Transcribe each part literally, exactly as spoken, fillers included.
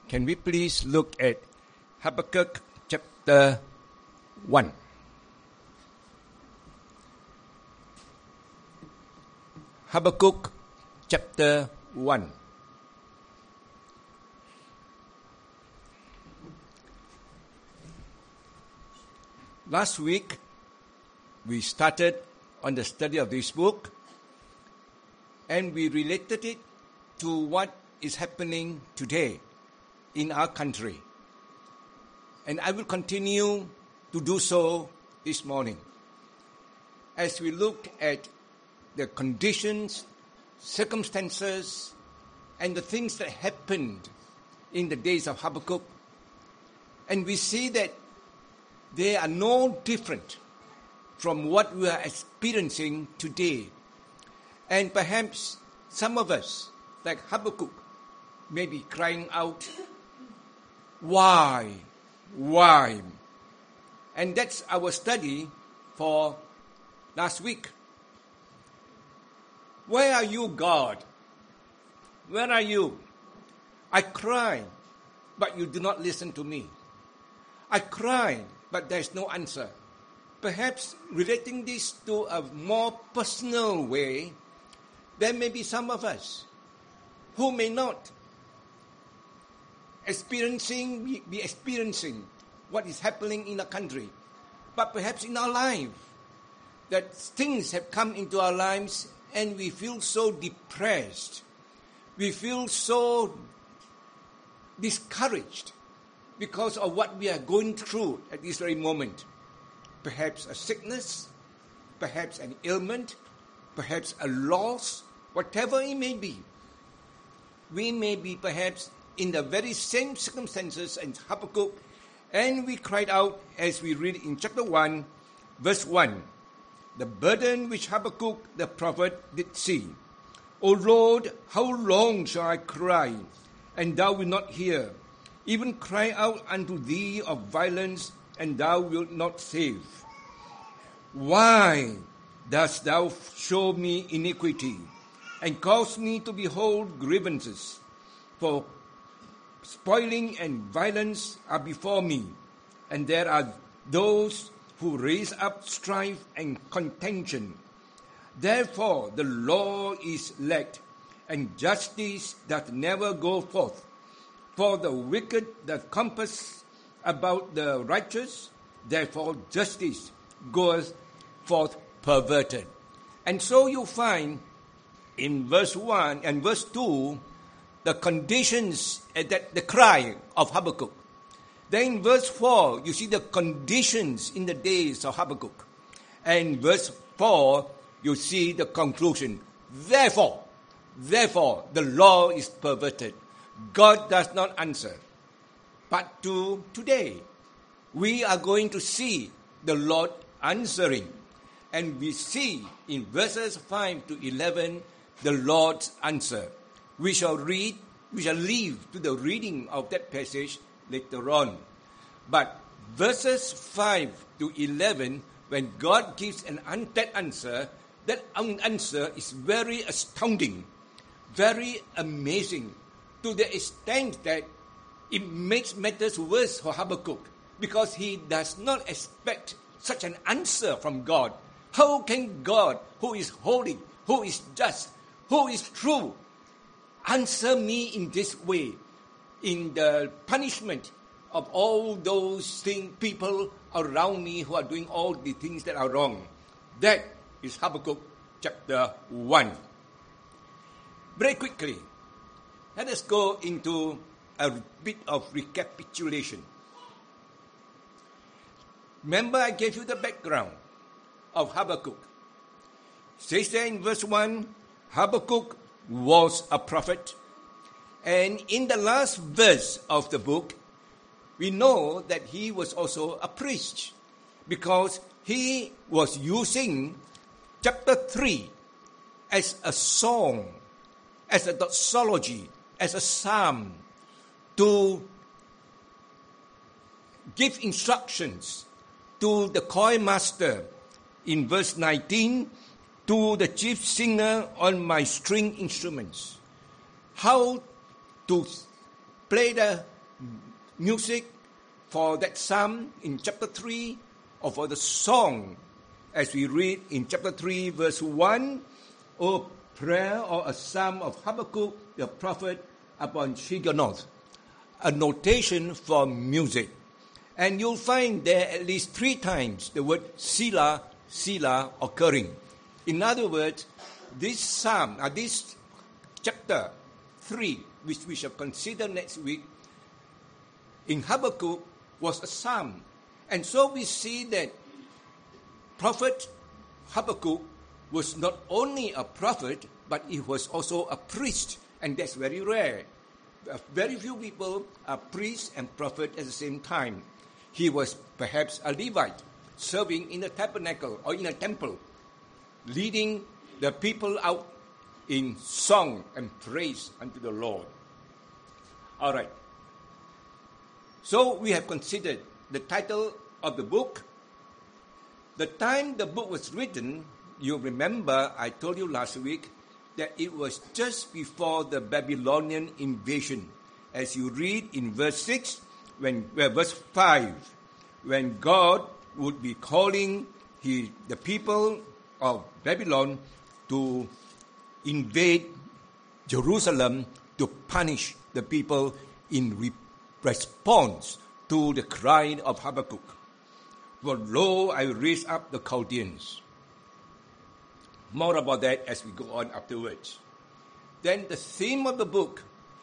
Can we please look at Habakkuk chapter one? Habakkuk chapter one. Last week, we started on the study of this book, and we related it to what is happening today in our country. And I will continue to do so this morning as we look at the conditions, circumstances, and the things that happened in the days of Habakkuk. And we see that they are no different from what we are experiencing today. And perhaps some of us, like Habakkuk, may be crying out, why? Why? And that's our study for last week. Where are you, God? Where are you? I cry, but you do not listen to me. I cry, but there is no answer. Perhaps relating this to a more personal way, there may be some of us who may not experiencing be experiencing what is happening in the country, but perhaps in our life, that things have come into our lives and we feel so depressed, we feel so discouraged because of what we are going through at this very moment. Perhaps a sickness, perhaps an ailment, perhaps a loss, whatever it may be. We may be perhaps in the very same circumstances as Habakkuk, and we cried out as we read in chapter one, verse one, the burden which Habakkuk the prophet did see. O Lord, how long shall I cry, and thou wilt not hear? Even cry out unto thee of violence, and thou wilt not save. Why dost thou show me iniquity, and cause me to behold grievances? For spoiling and violence are before me, and there are those who raise up strife and contention. Therefore the law is lacked, and justice doth never go forth. For the wicked doth compass about the righteous, therefore justice goeth forth perverted. And so you find in verse one and verse two, the conditions, that the cry of Habakkuk. Then in verse four, you see the conditions in the days of Habakkuk. And verse four, you see the conclusion. Therefore, therefore, the law is perverted. God does not answer. But to today, we are going to see the Lord answering. And we see in verses five to eleven, the Lord's answer. We shall read, we shall leave to the reading of that passage later on. But verses five to eleven, when God gives an that answer, that answer is very astounding, very amazing, to the extent that it makes matters worse for Habakkuk, because he does not expect such an answer from God. How can God, who is holy, who is just, who is true, answer me in this way, in the punishment of all those things, people around me who are doing all the things that are wrong? That is Habakkuk chapter one. Very quickly, let us go into a bit of recapitulation. Remember, I gave you the background of Habakkuk. It says there in verse one, Habakkuk was a prophet. And in the last verse of the book, we know that he was also a priest, because he was using chapter three as a song, as a doxology, as a psalm, to give instructions to the choir master in verse nineteen, to the chief singer on my string instruments, how to play the music for that psalm in chapter three, or for the song as we read in chapter three verse one, or prayer or a psalm of Habakkuk the prophet upon Shigionoth, a notation for music. And you'll find there at least three times the word Selah, Selah occurring. In other words, this psalm, uh, this chapter three, which we shall consider next week, in Habakkuk was a psalm. And so we see that prophet Habakkuk was not only a prophet, but he was also a priest. And that's very rare. Very few people are priests and prophet at the same time. He was perhaps a Levite, serving in a tabernacle or in a temple, leading the people out in song and praise unto the Lord. All right. So we have considered the title of the book. The time the book was written, you remember I told you last week that it was just before the Babylonian invasion. As you read in verse six, when well, verse five, when God would be calling he, the people of Babylon to invade Jerusalem to punish the people in re- response to the cry of Habakkuk. For lo, I will raise up the Chaldeans. More about that as we go on afterwards. Then the theme of the book,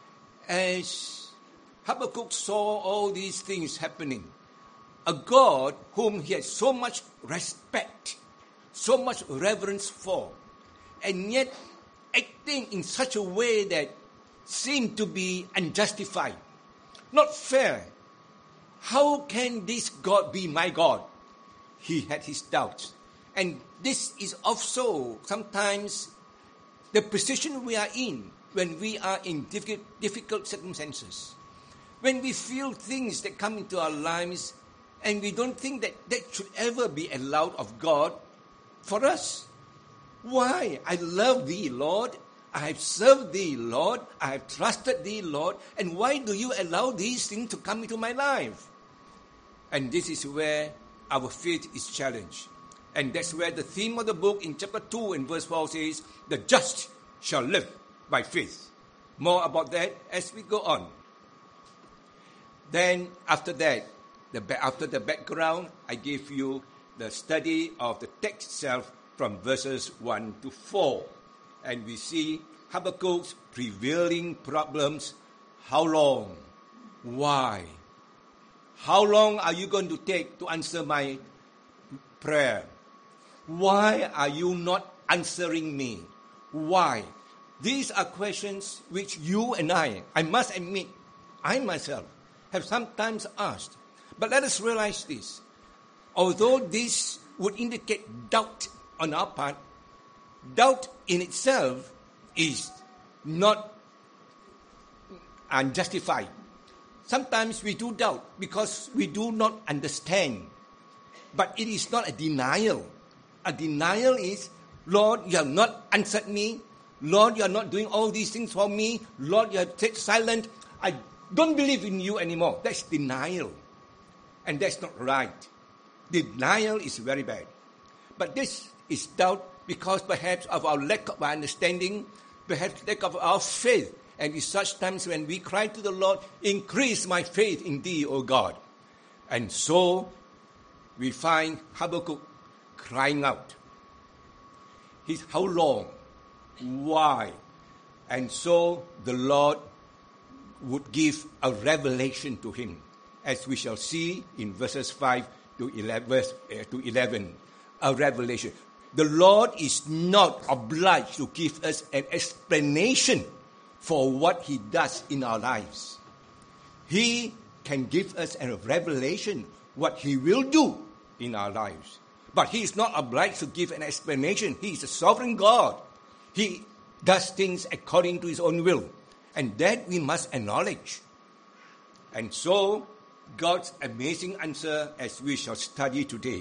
as Habakkuk saw all these things happening, a God whom he had so much respect, so much reverence for, and yet acting in such a way that seemed to be unjustified, not fair. How can this God be my God? He had his doubts. And this is also sometimes the position we are in when we are in difficult, difficult circumstances. When we feel things that come into our lives and we don't think that that should ever be allowed of God for us. Why? I love thee, Lord. I have served thee, Lord. I have trusted thee, Lord. And why do you allow these things to come into my life? And this is where our faith is challenged. And that's where the theme of the book in chapter two and verse four says, the just shall live by faith. More about that as we go on. Then after that, the, after the background, I gave you the study of the text itself from verses one to four. And we see Habakkuk's prevailing problems. How long? Why? How long are you going to take to answer my prayer? Why are you not answering me? Why? These are questions which you and I, I must admit, I myself have sometimes asked. But let us realize this. Although this would indicate doubt on our part, doubt in itself is not unjustified. Sometimes we do doubt because we do not understand. But it is not a denial. A denial is, Lord, you have not answered me. Lord, you are not doing all these things for me. Lord, you have stayed silent. I don't believe in you anymore. That's denial. And that's not right. Denial is very bad. But this is doubt because perhaps of our lack of understanding, perhaps lack of our faith. And in such times when we cry to the Lord, increase my faith in thee, O God. And so we find Habakkuk crying out. He's, how long? Why? And so the Lord would give a revelation to him, as we shall see in verses five to eleven, verse, uh, to eleven, a revelation. The Lord is not obliged to give us an explanation for what he does in our lives. He can give us a revelation what he will do in our lives. But he is not obliged to give an explanation. He is a sovereign God. He does things according to his own will. And that we must acknowledge. And so, God's amazing answer as we shall study today.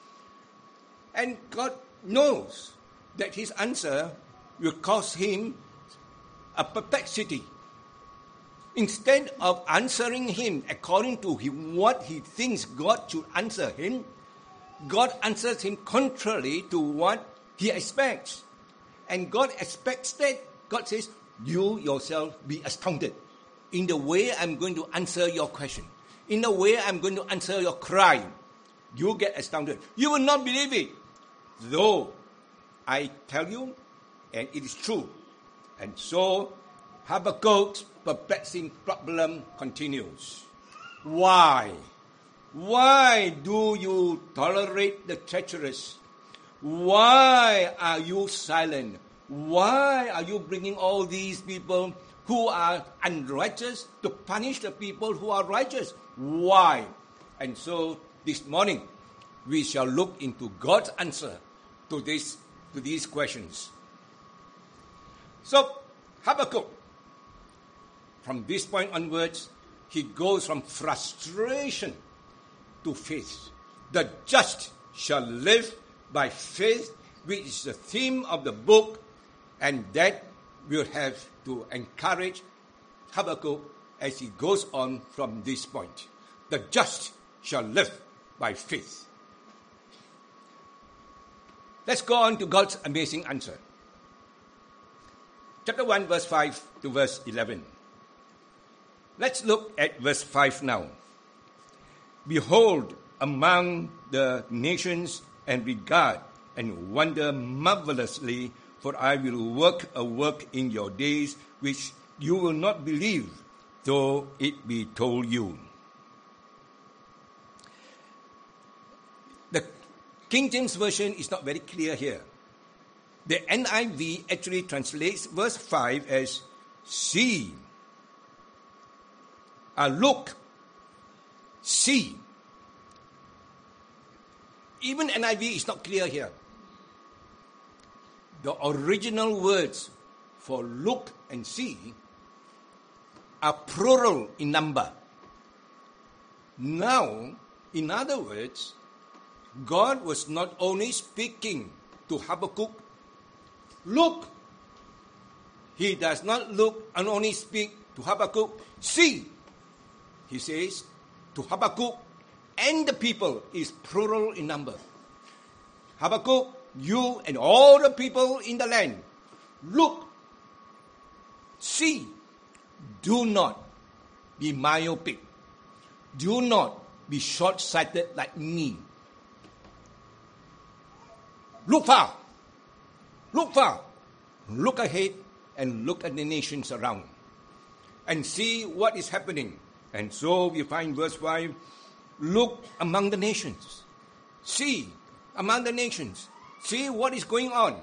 And God knows that his answer will cause him a perplexity. Instead of answering him according to him, what he thinks God should answer him, God answers him contrary to what he expects. And God expects that. God says, you yourself be astounded in the way I'm going to answer your question. In the way I'm going to answer your cry. You get astounded. You will not believe it. Though I tell you, and it is true. And so Habakkuk's perplexing problem continues. Why? Why do you tolerate the treacherous? Why are you silent? Why are you bringing all these people who are unrighteous to punish the people who are righteous? Why? And so this morning we shall look into God's answer to this to these questions. So Habakkuk, from this point onwards, he goes from frustration to faith. The just shall live by faith, which is the theme of the book, and that will have to encourage Habakkuk as he goes on from this point. The just shall live by faith. Let's go on to God's amazing answer. Chapter one, verse five to verse eleven. Let's look at verse five now. Behold, among the nations, and regard and wonder marvelously, for I will work a work in your days which you will not believe, though it be told you. The King James Version is not very clear here. The N I V actually translates verse five as see, uh, look, see. Even N I V is not clear here. The original words for look and see are plural in number. Now, in other words, God was not only speaking to Habakkuk, look. He does not look and only speak to Habakkuk, see. He says to Habakkuk, and the people is plural in number. Habakkuk, you and all the people in the land, look, see, do not be myopic. Do not be short-sighted like me. Look far. Look far. Look ahead and look at the nations around. And see what is happening. And so we find verse five, look among the nations. See among the nations. See what is going on.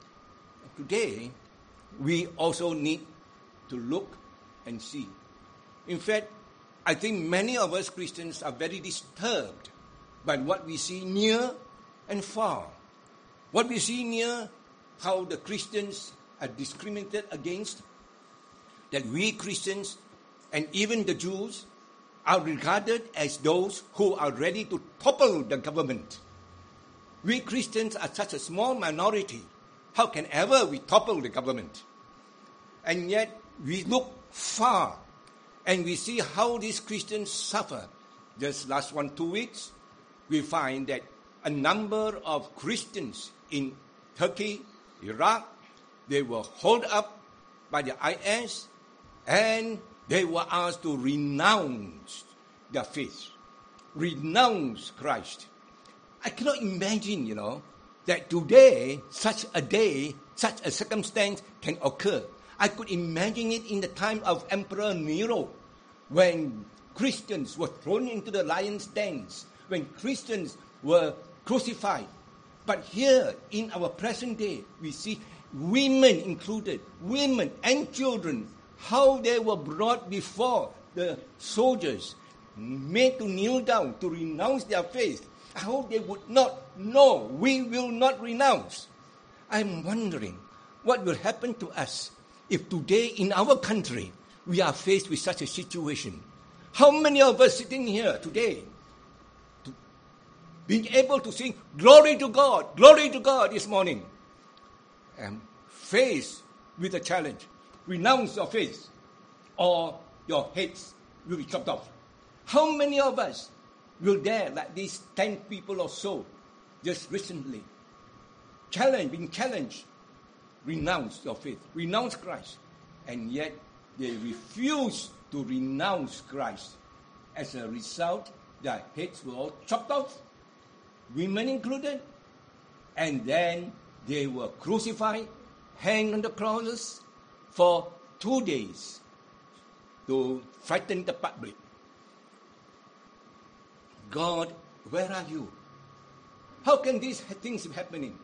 Today, we also need to look and see. In fact, I think many of us Christians are very disturbed by what we see near and far. What we see near, how the Christians are discriminated against, that we Christians and even the Jews are regarded as those who are ready to topple the government. We Christians are such a small minority. How can ever we topple the government? And yet we look far and we see how these Christians suffer. Just last one, two weeks, we find that a number of Christians in Turkey, Iraq, they were held up by the I S and they were asked to renounce their faith, renounce Christ. I cannot imagine, you know, that today, such a day, such a circumstance can occur. I could imagine it in the time of Emperor Nero, when Christians were thrown into the lion's dens, when Christians were crucified. But here, in our present day, we see women included, women and children, how they were brought before the soldiers, made to kneel down, to renounce their faith. I hope they would not. No, we will not renounce. I'm wondering what will happen to us if today in our country we are faced with such a situation. How many of us sitting here today, to being able to sing glory to God, glory to God this morning, and faced with a challenge, renounce your faith, or your heads will be chopped off. How many of us will dare, like these ten people or so, just recently, challenge, being challenged, renounce your faith, renounce Christ, and yet they refuse to renounce Christ. As a result, their heads were all chopped off, women included, and then they were crucified, hanged on the crosses for two days to frighten the public. God, where are you? How can these things be happening?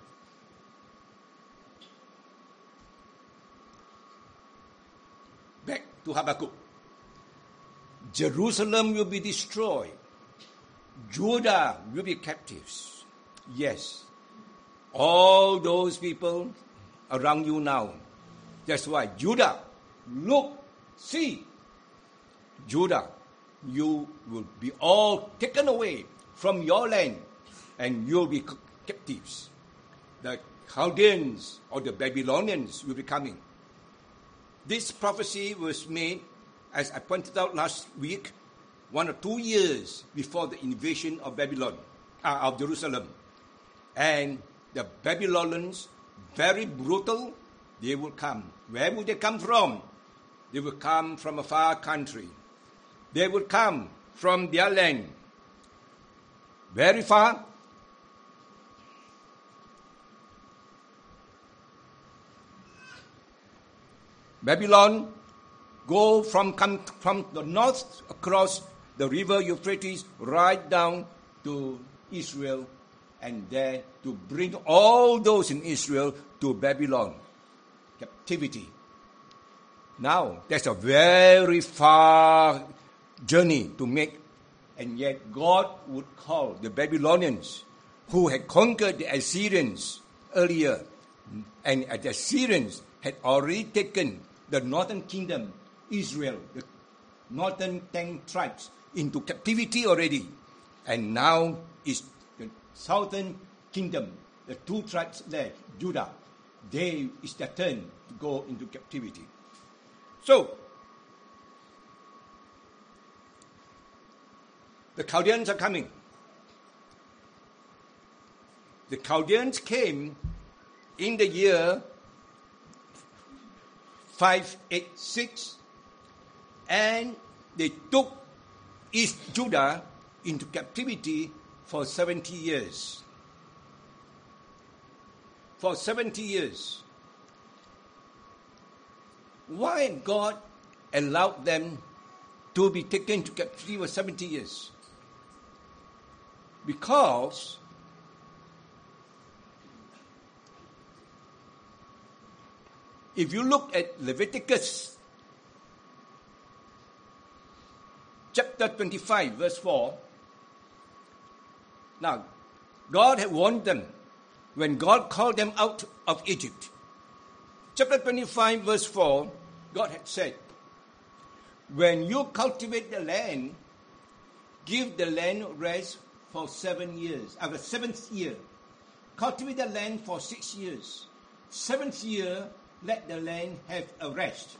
Back to Habakkuk. Jerusalem will be destroyed. Judah will be captives. Yes. All those people around you now. That's why Judah, look, see. Judah, you will be all taken away from your land and you'll be captives. The Chaldeans or the Babylonians will be coming. This prophecy was made, as I pointed out last week, one or two years before the invasion of Babylon, uh, of Jerusalem. And the Babylonians, very brutal, they will come. Where will they come from? They will come from a far country. They will come from their land. Very far. Babylon go from, come from the north across the river Euphrates right down to Israel, and there to bring all those in Israel to Babylon, captivity. Now, that's a very far journey to make, and yet God would call the Babylonians, who had conquered the Assyrians earlier, and the Assyrians had already taken the northern kingdom, Israel, the northern ten tribes, into captivity already. And now is the southern kingdom, the two tribes there, Judah. They, it's their turn to go into captivity. So, the Chaldeans are coming. The Chaldeans came in the year five eighty-six, and they took East Judah into captivity for seventy years. For seventy years. Why God allowed them to be taken to captivity for seventy years? Because if you look at Leviticus chapter twenty-five, verse four, now, God had warned them when God called them out of Egypt. Chapter twenty-five, verse four, God had said, when you cultivate the land, give the land rest for seven years. After seventh year, cultivate the land for six years. Seventh year, let the land have a rest.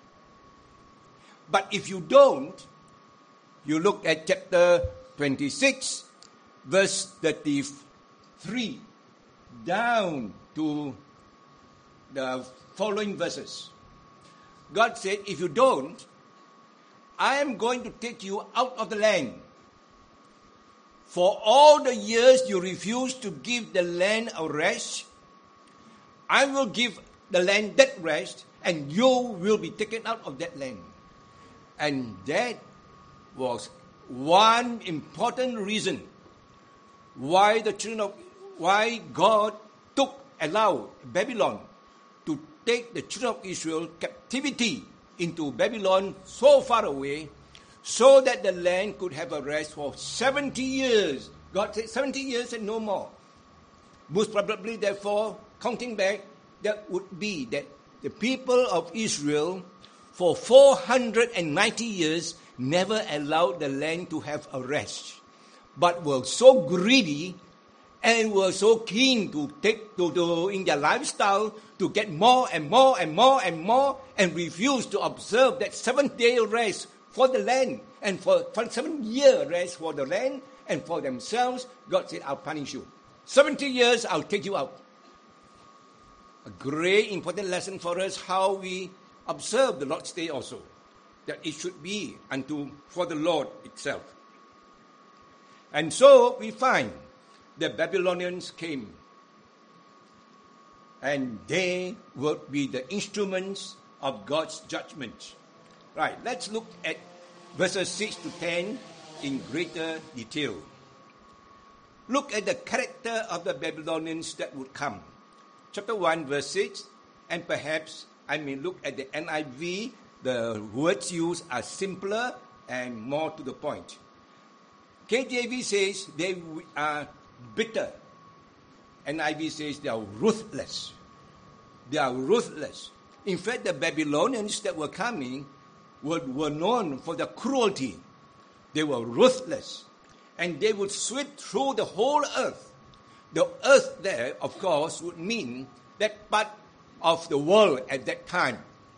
But if you don't, you look at chapter twenty-six, verse thirty-three, down to the following verses. God said, if you don't, I am going to take you out of the land. For all the years you refuse to give the land a rest, I will give the land that rest, and you will be taken out of that land. And that was one important reason why the children of why God took allowed Babylon to take the children of Israel captivity into Babylon so far away, so that the land could have a rest for seventy years. God said seventy years and no more. Most probably, therefore, counting back, that would be that the people of Israel for four hundred ninety years never allowed the land to have a rest, but were so greedy and were so keen to take to, to in their lifestyle to get more and more and more and more, and refused to observe that seventh day rest for the land, and for, for seven year rest for the land, and for themselves, God said, I'll punish you. seventy years, I'll take you out. A great important lesson for us how we observe the Lord's Day also, that it should be unto for the Lord itself. And so we find the Babylonians came, and they would be the instruments of God's judgment. Right, let's look at verses six to ten in greater detail. Look at the character of the Babylonians that would come. Chapter one, verse six, and perhaps I may look at the N I V. The words used are simpler and more to the point. K J V says they are bitter. N I V says they are ruthless. They are ruthless. In fact, the Babylonians that were coming were, were known for their cruelty. They were ruthless. And they would sweep through the whole earth. The earth there, of course, would mean that part of the world at that time.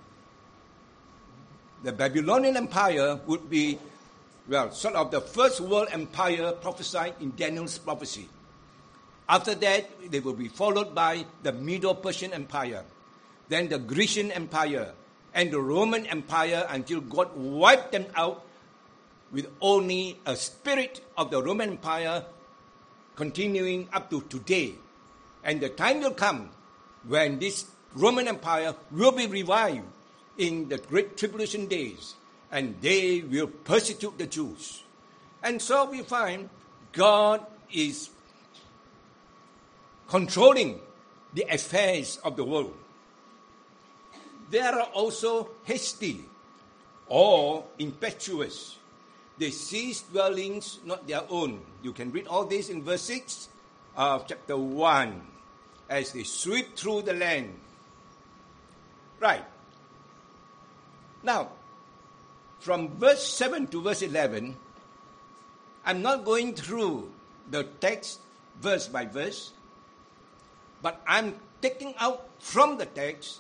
The Babylonian Empire would be, well, sort of the first world empire prophesied in Daniel's prophecy. After that, they will be followed by the Medo-Persian Empire, then the Grecian Empire, and the Roman Empire until God wiped them out with only a spirit of the Roman Empire continuing up to today. And the time will come when this Roman Empire will be revived in the Great Tribulation days, and they will persecute the Jews. And so we find God is controlling the affairs of the world. They are also hasty or impetuous. They seize dwellings not their own. You can read all this in verse six of chapter one, as they sweep through the land. Right. Now, from verse seven to verse eleven, I'm not going through the text verse by verse, but I'm taking out from the text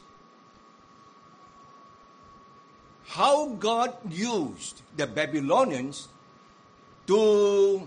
how God used the Babylonians to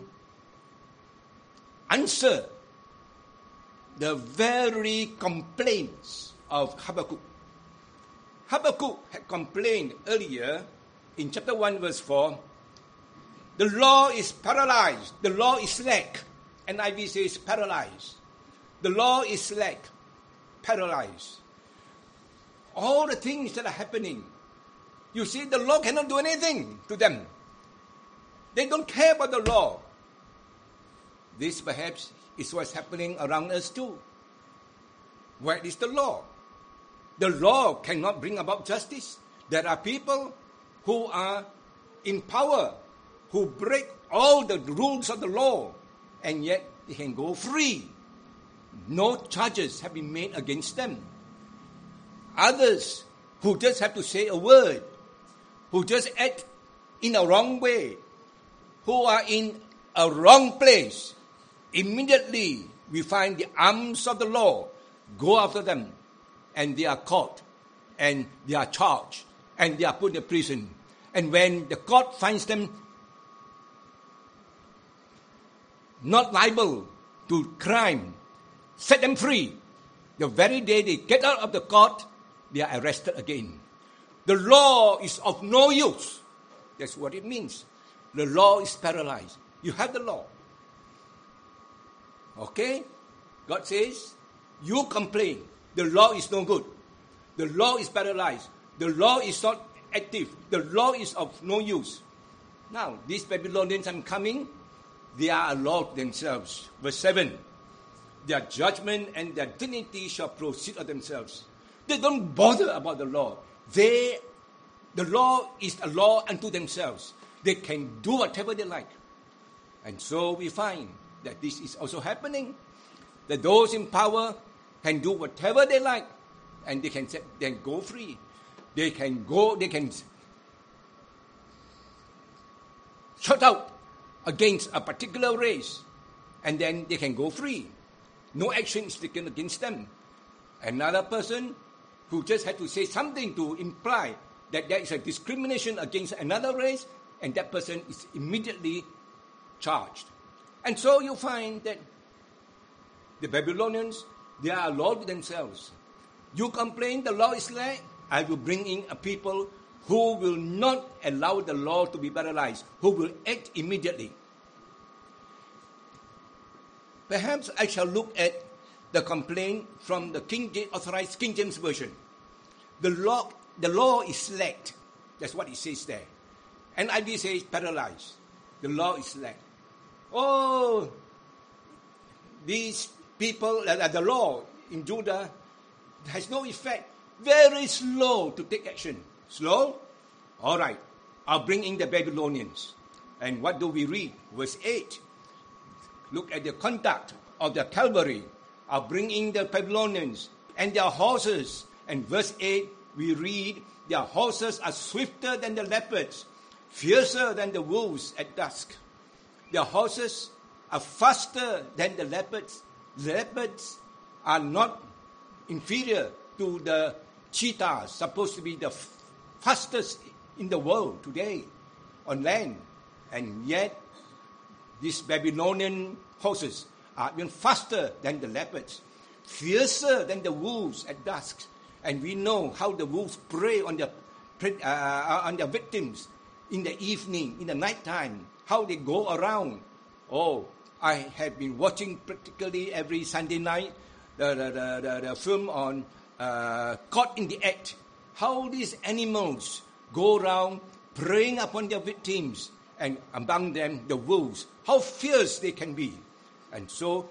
answer the very complaints of Habakkuk. Habakkuk had complained earlier in chapter one, verse four, the law is paralyzed, the law is slack. N I V says paralyzed. The law is slack, paralyzed. All the things that are happening, you see, the law cannot do anything to them. They don't care about the law. This perhaps is what's happening around us too. Where is the law? The law cannot bring about justice. There are people who are in power, who break all the rules of the law, and yet they can go free. No charges have been made against them. Others who just have to say a word, who just act in a wrong way, who are in a wrong place, immediately we find the arms of the law go after them, and they are caught, and they are charged, and they are put in prison. And when the court finds them not liable to crime, set them free, the very day they get out of the court, they are arrested again. The law is of no use. That's what it means. The law is paralyzed. You have the law. Okay? God says, you complain. The law is no good. The law is paralyzed. The law is not active. The law is of no use. Now, these Babylonians are coming. They are a law themselves. Verse seven. Their judgment and their dignity shall proceed of themselves. They don't bother about the law. They, the law is a law unto themselves. They can do whatever they like. And so we find that this is also happening. That those in power can do whatever they like, and they can then go free. They can go, they can shut out against a particular race, and then they can go free. No action is taken against them. Another person who just had to say something to imply that there is a discrimination against another race, and that person is immediately charged. And so you find that the Babylonians, they are law to themselves. You complain the law is slack, I will bring in a people who will not allow the law to be paralyzed, who will act immediately. Perhaps I shall look at the complaint from the King James, authorized King James Version. The law, the law is slack. That's what it says there. N I V says paralyzed. The law is slack. Oh, these people, uh, the law in Judah has no effect. Very slow to take action. Slow? All right. I'll bring in the Babylonians. And what do we read? Verse eight. Look at the conduct of the cavalry. I'll bring in the Babylonians and their horses. And verse eight, we read, their horses are swifter than the leopards, fiercer than the wolves at dusk. Their horses are faster than the leopards. The leopards are not inferior to the cheetahs, supposed to be the f- fastest in the world today on land. And yet, these Babylonian horses are even faster than the leopards, fiercer than the wolves at dusk. And we know how the wolves prey on the uh, on their victims in the evening, in the nighttime, how they go around. Oh, I have been watching practically every Sunday night the, the, the, the, the film on uh, Caught in the Act, how these animals go around preying upon their victims, and among them the wolves, how fierce they can be. And so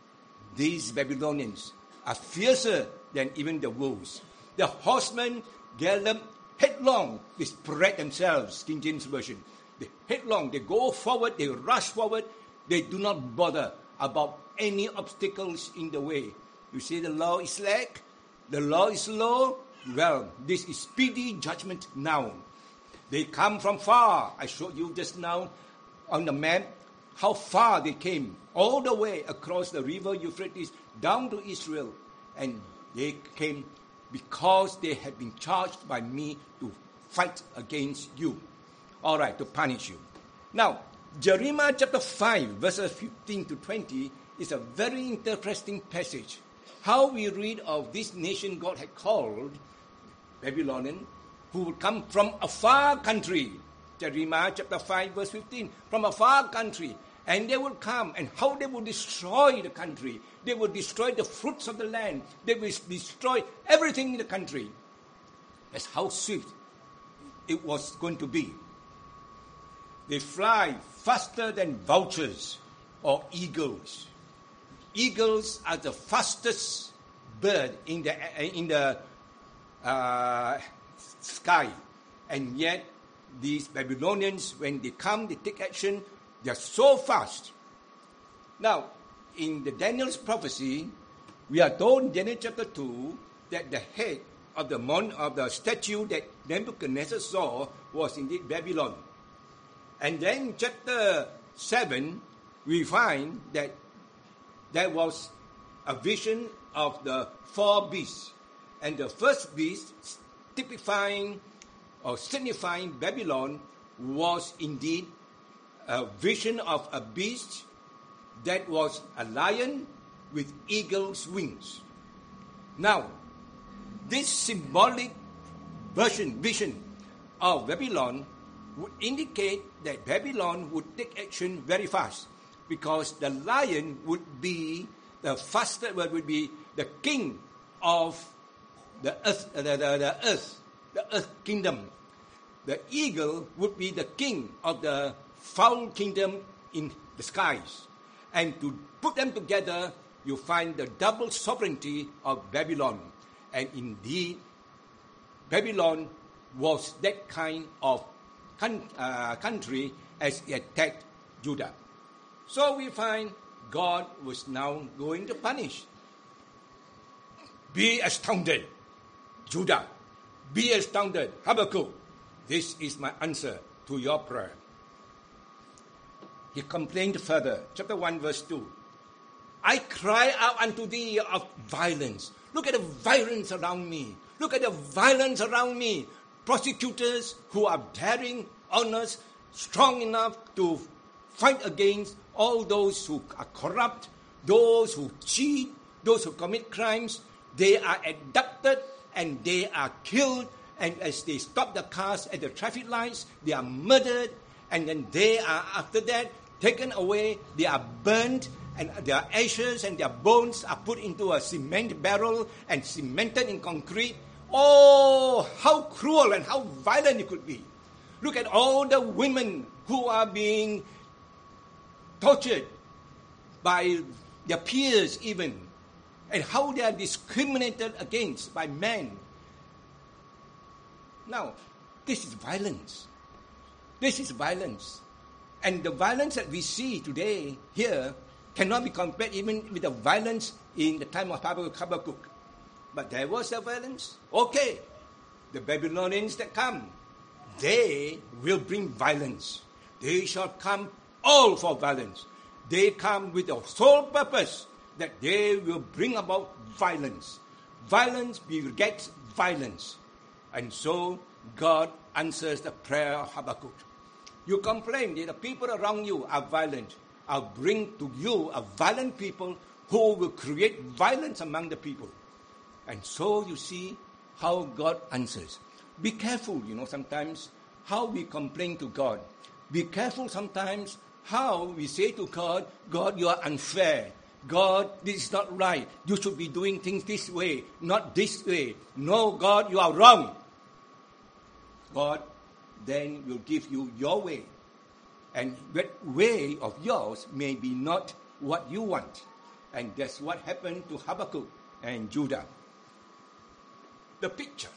these Babylonians are fiercer than even the wolves. The horsemen gallop headlong, they spread themselves, King James Version. They headlong, they go forward, they rush forward, they do not bother about any obstacles in the way. You say the law is slack, the law is slow. Well, this is speedy judgment now. They come from far. I showed you just now on the map how far they came, all the way across the river Euphrates down to Israel. And they came because they had been charged by me to fight against you. All right, to punish you. Now, Jeremiah chapter five, verses fifteen to twenty is a very interesting passage. How we read of this nation God had called, Babylonian, who would come from a far country. Jeremiah chapter five, verse fifteen, from a far country. And they would come, and how they would destroy the country. They would destroy the fruits of the land. They would destroy everything in the country. That's how swift it was going to be. They fly faster than vultures or eagles. Eagles are the fastest bird in the in the uh, sky, and yet these Babylonians, when they come, they take action. They are so fast. Now, in the Daniel's prophecy, we are told in Daniel chapter two that the head of the mon- of the statue that Nebuchadnezzar saw was indeed Babylon. And then in chapter seven, we find that there was a vision of the four beasts. And the first beast, typifying or signifying Babylon, was indeed a vision of a beast that was a lion with eagle's wings. Now, this symbolic version, vision of Babylon would indicate that Babylon would take action very fast, because the lion would be the faster, would be the king of the earth, the, the, the earth, the earth kingdom. The eagle would be the king of the fowl kingdom in the skies. And to put them together, you find the double sovereignty of Babylon. And indeed, Babylon was that kind of con- uh, country as it attacked Judah. So we find God was now going to punish. Be astounded, Judah. Be astounded, Habakkuk. This is my answer to your prayer. He complained further, chapter one, verse two. I cry out unto thee of violence. Look at the violence around me. Look at the violence around me. prosecutors who are daring, honest, strong enough to fight against all those who are corrupt, those who cheat, those who commit crimes. They are abducted and they are killed, and as they stop the cars at the traffic lights, they are murdered, and then they are after that taken away, they are burnt, and their ashes and their bones are put into a cement barrel and cemented in concrete. Oh, how cruel and how violent it could be. Look at all the women who are being tortured by their peers even, and how they are discriminated against by men. Now, this is violence. This is violence. And the violence that we see today here cannot be compared even with the violence in the time of Habakkuk. But there was a violence. Okay, the Babylonians that come, they will bring violence. They shall come all for violence. They come with the sole purpose that they will bring about violence. Violence begets violence. And so God answers the prayer of Habakkuk. You complain that the people around you are violent. I'll bring to you a violent people who will create violence among the people. And so you see how God answers. Be careful, you know, sometimes how we complain to God. Be careful sometimes how we say to God, God, you are unfair. God, this is not right. You should be doing things this way, not this way. No, God, you are wrong. God then will give you your way. And that way of yours may be not what you want. And that's what happened to Habakkuk and Judah. The picture.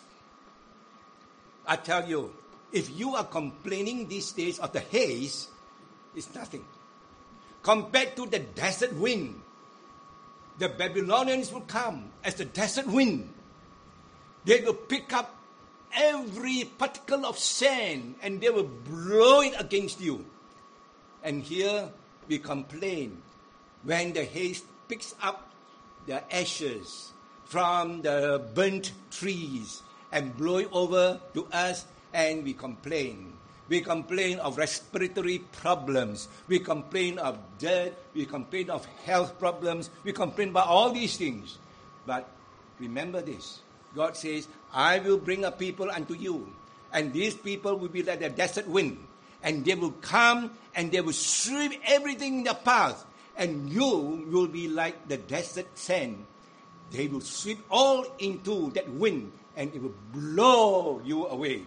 I tell you, if you are complaining these days of the haze, it's nothing. Compared to the desert wind, the Babylonians will come as the desert wind. They will pick up every particle of sand and they will blow it against you. And here we complain when the haze picks up the ashes from the burnt trees and blow it over to us, and we complain. We complain of respiratory problems. We complain of dirt. We complain of health problems. We complain about all these things. But remember this. God says, I will bring a people unto you, and these people will be like the desert wind, and they will come and they will sweep everything in their path, and you will be like the desert sand. They will sweep all into that wind, and it will blow you away.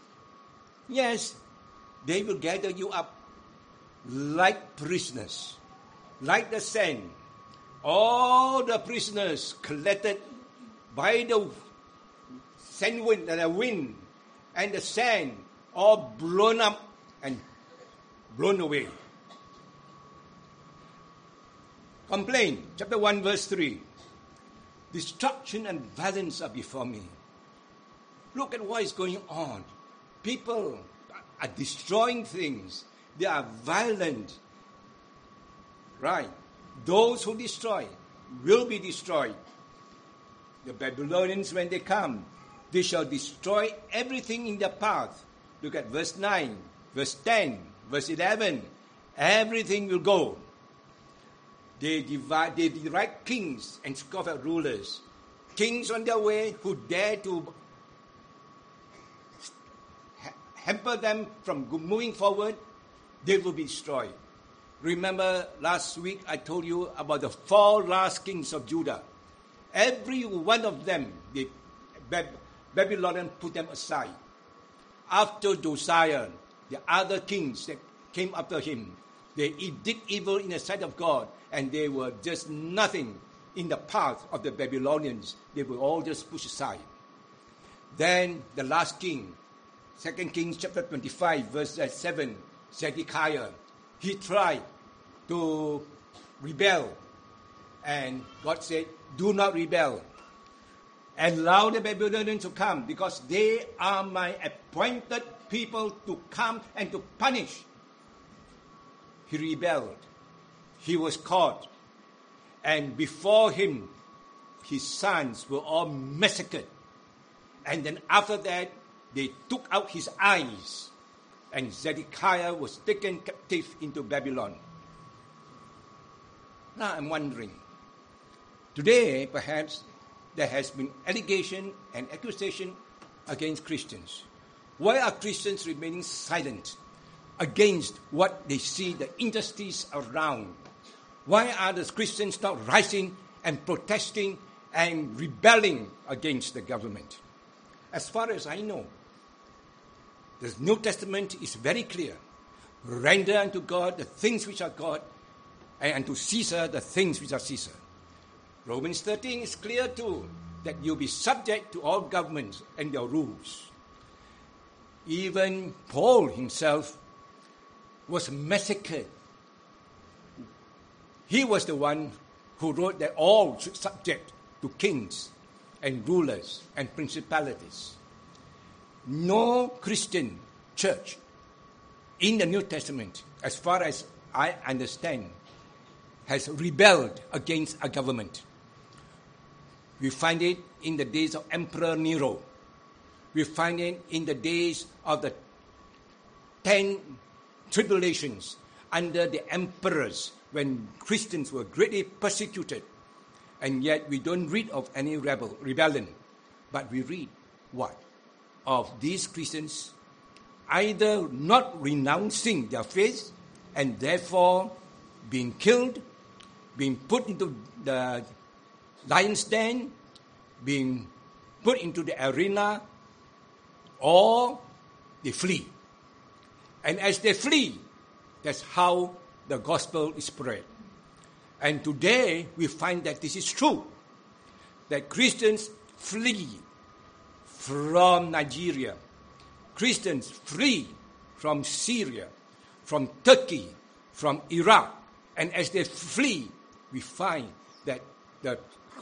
Yes, they will gather you up like prisoners, like the sand. All the prisoners collected by the sand wind, the wind and the sand, all blown up and blown away. Complain, chapter one, verse three. Destruction and violence are before me. Look at what is going on. People are destroying things. They are violent. Right. Those who destroy will be destroyed. The Babylonians, when they come, they shall destroy everything in their path. Look at verse nine, verse ten, verse eleven. Everything will go. They divide, they deride kings and scoff at rulers. Kings on their way who dare to hamper them from moving forward, they will be destroyed. Remember last week I told you about the four last kings of Judah. Every one of them, the Babylonian put them aside. After Josiah, the other kings that came after him, they did evil in the sight of God, and they were just nothing in the path of the Babylonians. They were all just pushed aside. Then the last king, Second Kings chapter twenty-five, verse seven, Zedekiah, he tried to rebel. And God said, do not rebel. Allow the Babylonians to come, because they are my appointed people to come and to punish. He rebelled. He was caught. And before him, his sons were all massacred. And then after that, they took out his eyes, and Zedekiah was taken captive into Babylon. Now I'm wondering, today perhaps there has been allegation and accusation against Christians. Why are Christians remaining silent against what they see the injustice around? Why are the Christians not rising and protesting and rebelling against the government? As far as I know, the New Testament is very clear. Render unto God the things which are God, and unto Caesar the things which are Caesar. Romans thirteen is clear too, that you'll be subject to all governments and their rules. Even Paul himself was massacred. He was the one who wrote that all should subject to kings and rulers and principalities. No Christian church in the New Testament, as far as I understand, has rebelled against a government. We find it in the days of Emperor Nero. We find it in the days of the ten tribulations under the emperors when Christians were greatly persecuted. And yet we don't read of any rebel, rebellion, but we read what? Of these Christians either not renouncing their faith and therefore being killed, being put into the lion's den, being put into the arena, or they flee. And as they flee, that's how the gospel is spread. And today we find that this is true, that Christians flee from Nigeria, Christians flee from Syria, from Turkey, from Iraq. And as they flee, we find that the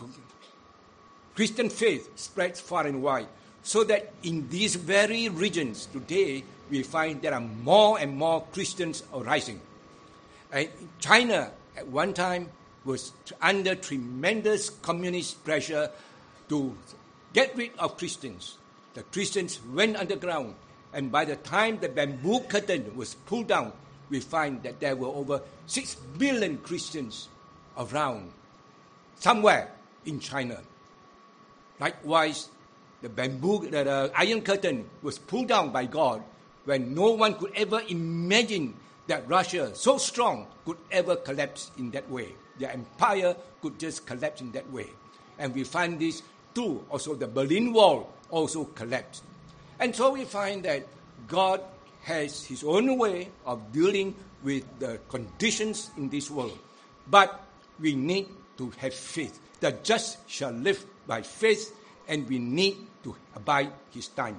Christian faith spreads far and wide. So that in these very regions today, we find there are more and more Christians arising. And China, at one time, was under tremendous communist pressure to get rid of Christians. The Christians went underground, and by the time the bamboo curtain was pulled down, we find that there were over six billion Christians around, somewhere in China. Likewise, the bamboo, the, the iron curtain was pulled down by God when no one could ever imagine that Russia, so strong, could ever collapse in that way. Their empire could just collapse in that way. And we find this too. Also, the Berlin Wall also collapsed. And so we find that God has his own way of dealing with the conditions in this world. But we need to have faith. The just shall live by faith, and we need to abide his time.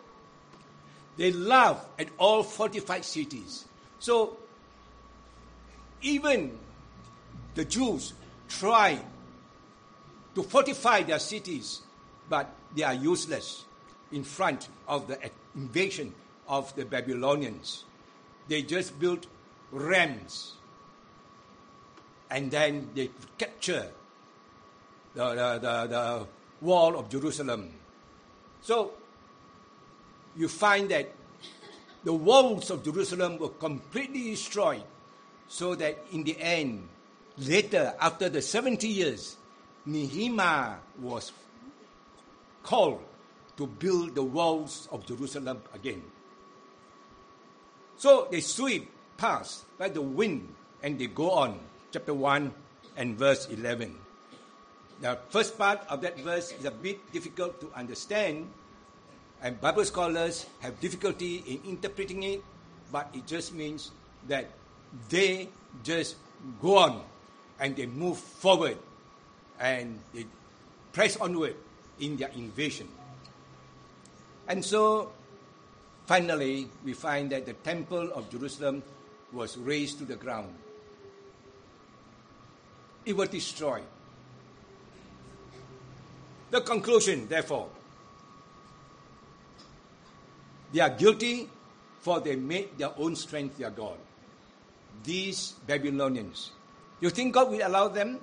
They laugh at all fortified cities. So, even the Jews try to fortify their cities, but they are useless in front of the invasion of the Babylonians. They just built rams, and then they capture the, the, the, the wall of Jerusalem. So, you find that the walls of Jerusalem were completely destroyed, so that in the end, later, after the seventy years, Nehemiah was called to build the walls of Jerusalem again. So they sweep past like the wind, and they go on. Chapter one and verse eleven. The first part of that verse is a bit difficult to understand, and Bible scholars have difficulty in interpreting it, but it just means that they just go on and they move forward and they press onward in their invasion. And so, finally, we find that the temple of Jerusalem was razed to the ground. It was destroyed. The conclusion, therefore, they are guilty, for they made their own strength their God. These Babylonians. You think God will allow them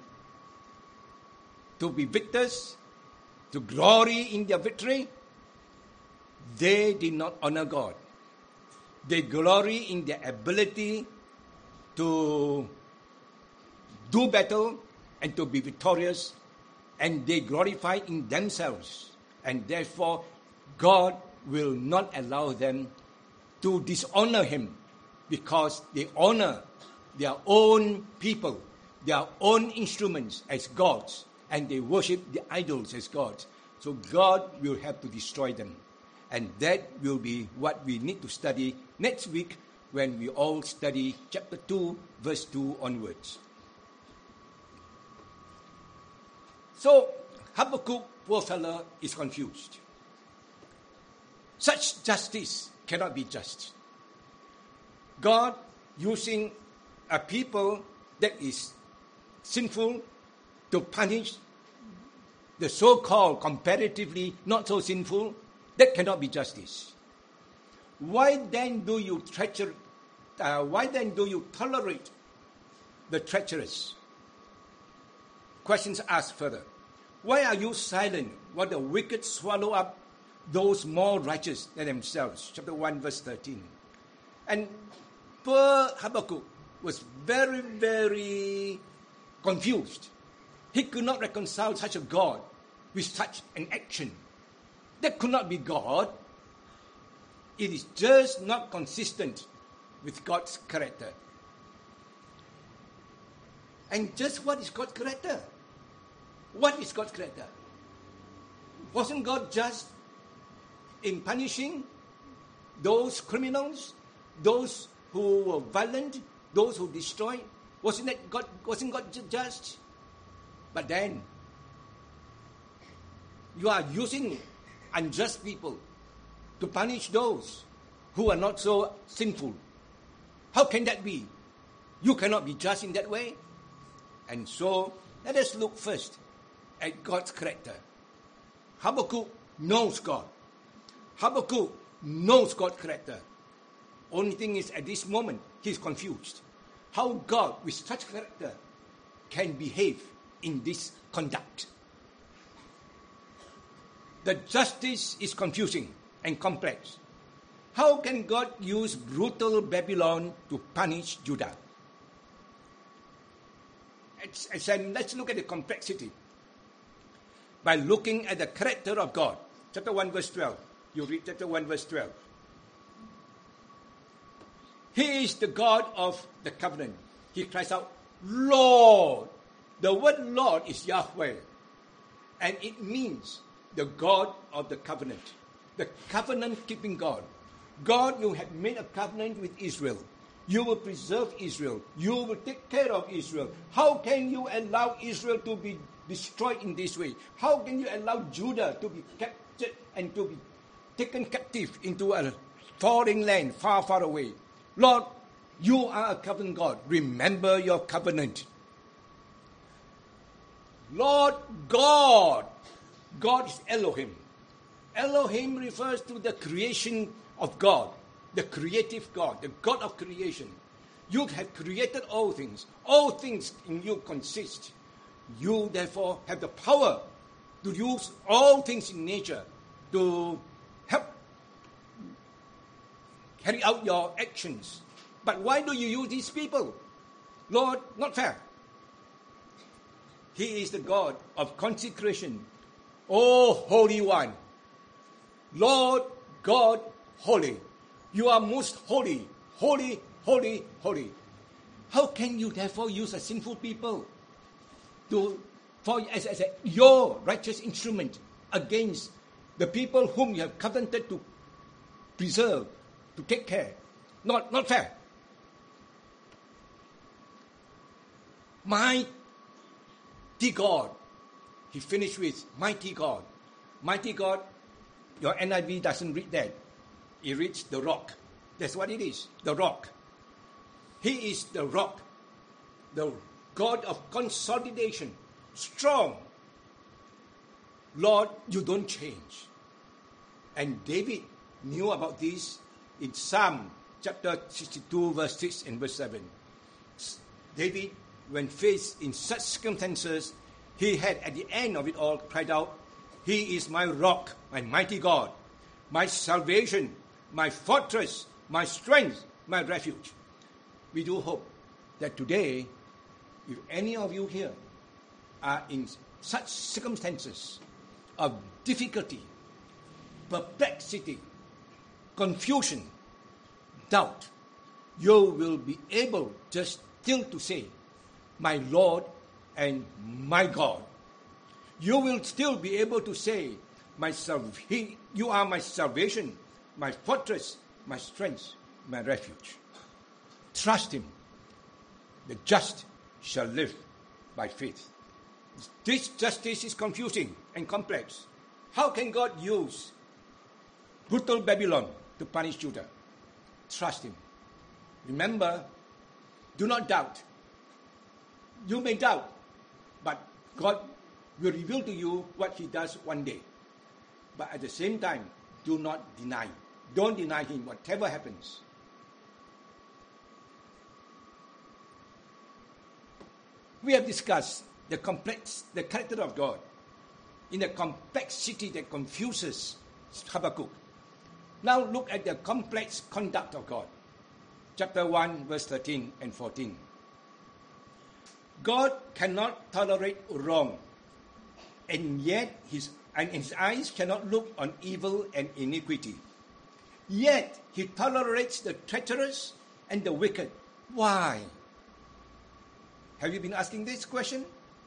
to be victors, to glory in their victory? they did not honor God. They glory in their ability to do battle and to be victorious, and they glorify in themselves, and therefore God will not allow them to dishonor him, because they honor their own people, their own instruments as gods, and they worship the idols as gods. So God will have to destroy them. And that will be what we need to study next week when we all study chapter two, verse two onwards. So Habakkuk, poor fellow, is confused. Such justice cannot be just. God using a people that is sinful to punish the so-called comparatively not so sinful, that cannot be justice. Why then do you treacher, uh, why then do you tolerate the treacherous? Questions asked further. Why are you silent while the wicked swallow up those more righteous than themselves? Chapter one, verse thirteen. And poor Habakkuk was very, very confused. He could not reconcile such a God with such an action. That could not be God. It is just not consistent with God's character. And just what is God's character? What is God's character? Wasn't God just in punishing those criminals, those who were violent, those who destroyed? Wasn't that God? Wasn't God just? But then you are using unjust people to punish those who are not so sinful. How can that be? You cannot be just in that way. And so let us look first at God's character. Habakkuk knows God. Habakkuk knows God's character. Only thing is, at this moment, he's confused. How God, with such character, can behave in this conduct. The justice is confusing and complex. How can God use brutal Babylon to punish Judah? It's, it's, and let's look at the complexity by looking at the character of God. Chapter one, verse twelve. You read chapter one, verse twelve. He is the God of the covenant. He cries out, Lord. The word Lord is Yahweh. And it means the God of the covenant. The covenant-keeping God. God, you have made a covenant with Israel. You will preserve Israel. You will take care of Israel. How can you allow Israel to be destroyed in this way? How can you allow Judah to be captured and to be taken captive into a foreign land far, far away? Lord, you are a covenant God. Remember your covenant. Lord God. God is Elohim. Elohim refers to the creation of God, the creative God, the God of creation. You have created all things. All things in you consist. You therefore have the power to use all things in nature to help carry out your actions. But why do you use these people? Lord, not fair. He is the God of consecration. O Holy One, Lord God holy. You are most holy, holy, holy, holy. How can you therefore use a sinful people to for as, as a, your righteous instrument against the people whom you have covenanted to preserve, to take care? Not, not fair. Mighty God. He finished with mighty God. Mighty God, your N I V doesn't read that. It reads the rock. That's what it is, the rock. He is the rock, the God of consolidation, strong. Lord, you don't change. And David knew about this in Psalm chapter sixty-two, verse six and verse seven. David, when faced in such circumstances, he had at the end of it all cried out, He is my rock, my mighty God. my salvation, my fortress, my strength, my refuge. We do hope that today, if any of you here are in such circumstances of difficulty, perplexity, confusion, doubt, you will be able just still to say, my Lord and my God. You will still be able to say, my salv- he, you are my salvation, my fortress, my strength, my refuge. Trust him. The just shall live by faith. This justice is confusing and complex. How can God use brutal Babylon to punish Judah? Trust him. Remember, do not doubt. You may doubt, but God will reveal to you what he does one day. But at the same time, do not deny. Don't deny him, whatever happens. We have discussed the complex, the character of God in the complexity that confuses Habakkuk. Now look at the complex conduct of God. Chapter one, verse thirteen and fourteen. God cannot tolerate wrong, and yet his, and his eyes cannot look on evil and iniquity. Yet he tolerates the treacherous and the wicked. Why? Have you been asking this question?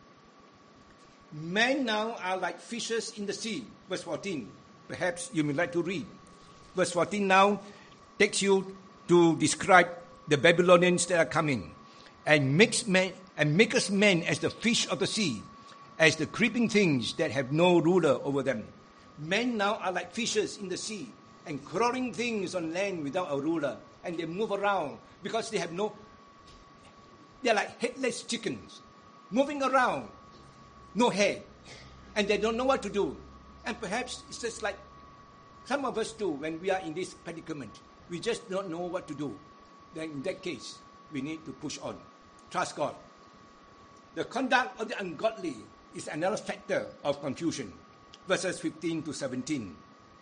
Men now are like fishes in the sea. Verse fourteen. Perhaps you would like to read. Verse fourteen now takes you to describe the Babylonians that are coming. And makes men and makes men as the fish of the sea, as the creeping things that have no ruler over them. Men now are like fishes in the sea, and crawling things on land without a ruler. And they move around because they have no... They're like headless chickens, moving around, no head, and they don't know what to do. And perhaps it's just like some of us do when we are in this predicament. We just don't know what to do. Then in that case, we need to push on. Trust God. The conduct of the ungodly is another factor of confusion. Verses fifteen to seventeen.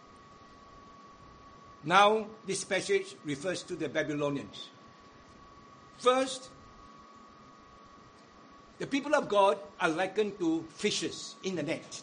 Now, this passage refers to the Babylonians. First, the people of God are likened to fishes in the net.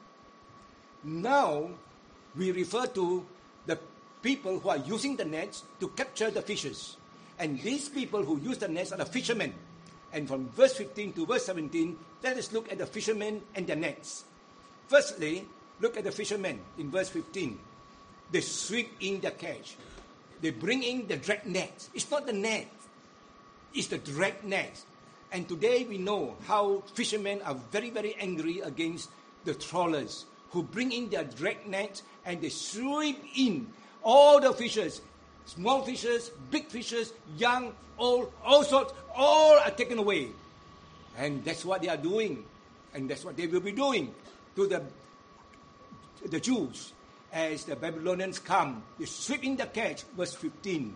Now, we refer to the people who are using the nets to capture the fishes. And these people who use the nets are the fishermen. And from verse fifteen to verse seventeen, let us look at the fishermen and the nets. Firstly, look at the fishermen in verse fifteen. They sweep in the catch. They bring in the drag net. It's not the net. It's the drag net. And today we know how fishermen are very, very angry against the trawlers who bring in their drag net and they sweep in all the fishes, small fishes, big fishes, young, old, all sorts, all are taken away. And that's what they are doing. And that's what they will be doing to the, the Jews. As the Babylonians come, they sweep in the catch, verse fifteen.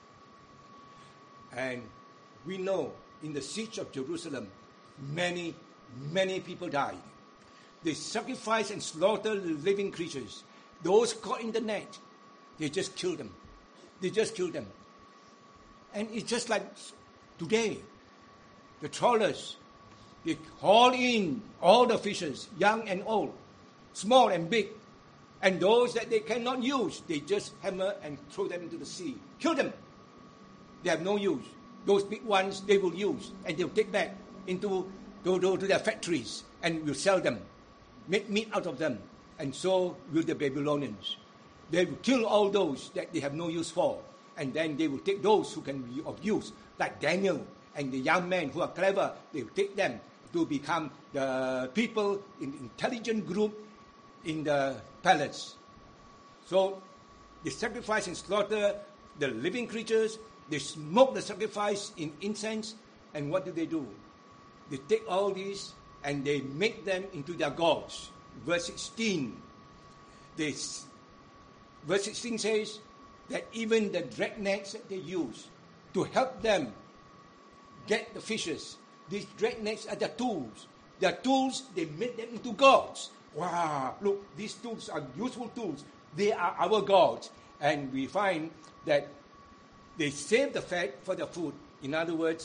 And we know in the siege of Jerusalem, many, many people died. They sacrificed and slaughtered living creatures. Those caught in the net, they just killed them. They just killed them. And it's just like today, the trawlers, they haul in all the fishes, young and old, small and big. And those that they cannot use, they just hammer and throw them into the sea. Kill them. They have no use. Those big ones they will use and they'll take back into to, to, to their factories and will sell them, make meat out of them. And so will the Babylonians. They will kill all those that they have no use for. And then they will take those who can be of use, like Daniel and the young men who are clever. They will take them to become the people in the intelligent group in the palace. So they sacrifice and slaughter the living creatures. They smoke the sacrifice in incense. And what do they do? They take all these and they make them into their gods. Verse sixteen. They, verse sixteen says that even the drag nets that they use to help them get the fishes, these drag nets are their tools. Their tools, they made them into gods. Wow, look, these tools are useful tools. They are our gods. And we find that they save the fat for their food. In other words,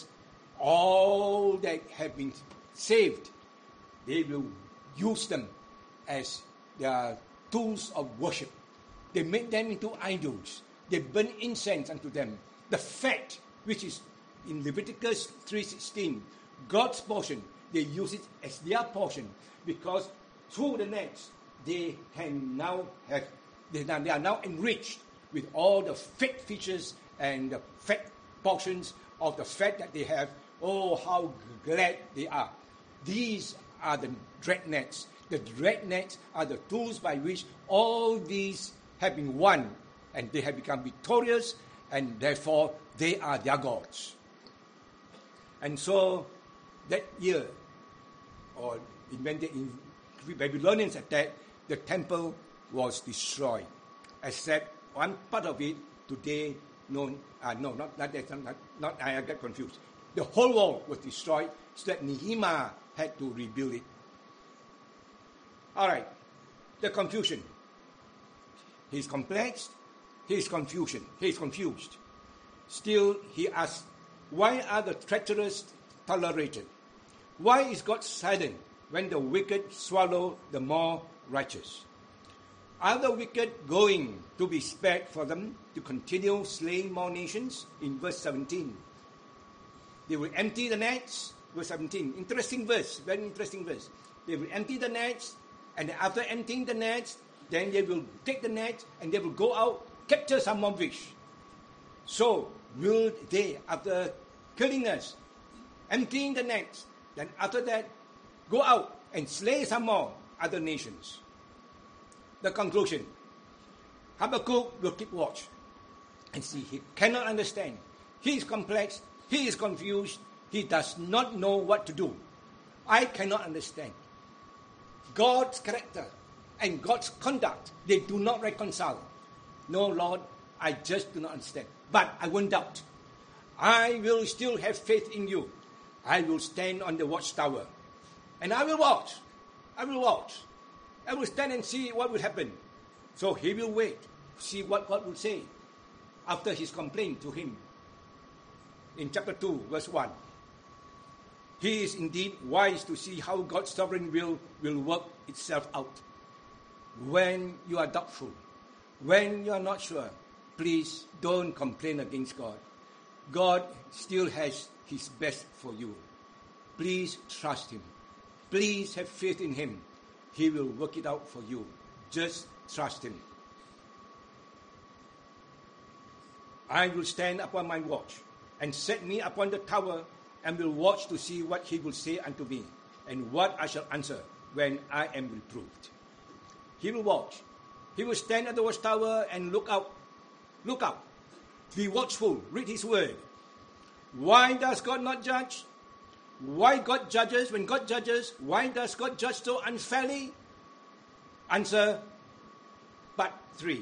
all that have been saved, they will use them as their tools of worship. They make them into idols. They burn incense unto them. The fat, which is in Leviticus three sixteen, God's portion, they use it as their portion because through the nets they can now have, they are now enriched with all the fat features and the fat portions of the fat that they have. Oh, how glad they are. These are the dread nets. The dread nets are the tools by which all these have been won and they have become victorious, and therefore they are their gods. And so that year, or when the Babylonians attacked, the temple was destroyed, except one part of it today known, uh, no, not, not, not, not, I get confused. The whole wall was destroyed so that Nehemiah had to rebuild it. All right, the confusion. He's complex, he's confusion, he's confused. Still, he asks, why are the treacherous tolerated? Why is God silent when the wicked swallow the more righteous? Are the wicked going to be spared for them to continue slaying more nations? In verse seventeen. They will empty the nets. Verse seventeen. Interesting verse. Very interesting verse. They will empty the nets, and after emptying the nets, then they will take the net and they will go out, capture some more fish. So will they, after killing us, emptying the nets, then after that, go out and slay some more other nations? The conclusion, Habakkuk will keep watch and see. He cannot understand. He is complex. He is confused. He does not know what to do. I cannot understand. God's character and God's conduct, they do not reconcile. No, Lord, I just do not understand. But I won't doubt. I will still have faith in you. I will stand on the watchtower. And I will watch. I will watch. I will stand and see what will happen. So he will wait, see what God will say after his complaint to him. In chapter two, verse one. He is indeed wise to see how God's sovereign will will work itself out. When you are doubtful, when you are not sure, please don't complain against God. God still has his best for you. Please trust him. Please have faith in him. He will work it out for you. Just trust him. I will stand upon my watch and set me upon the tower and will watch to see what he will say unto me and what I shall answer when I am reproved. He will watch. He will stand at the watchtower and look out. Look out. Be watchful. Read his word. Why does God not judge? Why God judges? When God judges, why does God judge so unfairly? Answer, part three.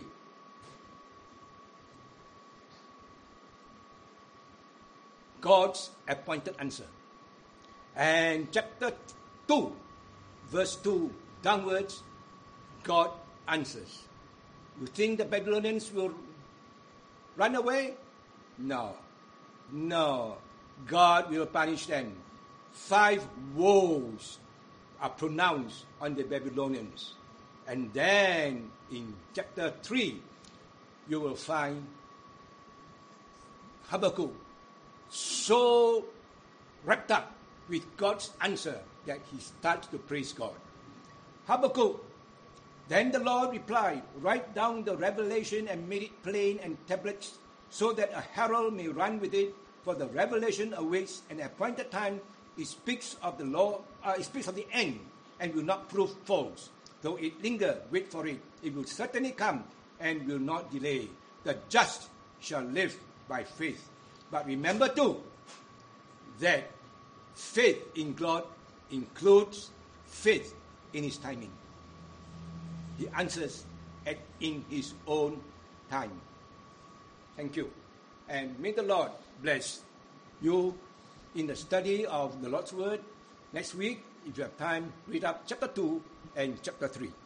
God's appointed answer. And chapter two, verse two downwards, God answers. You think the Babylonians will run away? No. No. God will punish them. Five woes are pronounced on the Babylonians. And then in chapter three, you will find Habakkuk so wrapped up with God's answer that he starts to praise God. Habakkuk, then the Lord replied, write down the revelation and make it plain and tablets so that a herald may run with it, for the revelation awaits an appointed time. It speaks of the law, uh, it speaks of the end and will not prove false. Though it linger, wait for it. It will certainly come and will not delay. The just shall live by faith. But remember too, that faith in God includes faith in his timing. He answers at, in his own time. Thank you. And may the Lord bless you in the study of the Lord's Word. Next week, if you have time, read up chapter two and chapter three.